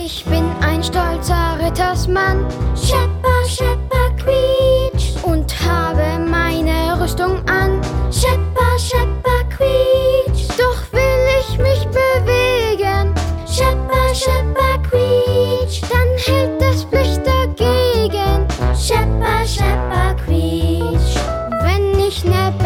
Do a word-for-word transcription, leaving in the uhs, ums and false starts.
Ich bin ein stolzer Rittersmann, Schepper, Schepper, quietsch, und habe meine Rüstung an, Schepper, Schepper, quietsch. Doch will ich mich bewegen, Schepper, Schepper, quietsch, dann hält das Blech dagegen, Schepper, Schepper, quietsch. Wenn ich ne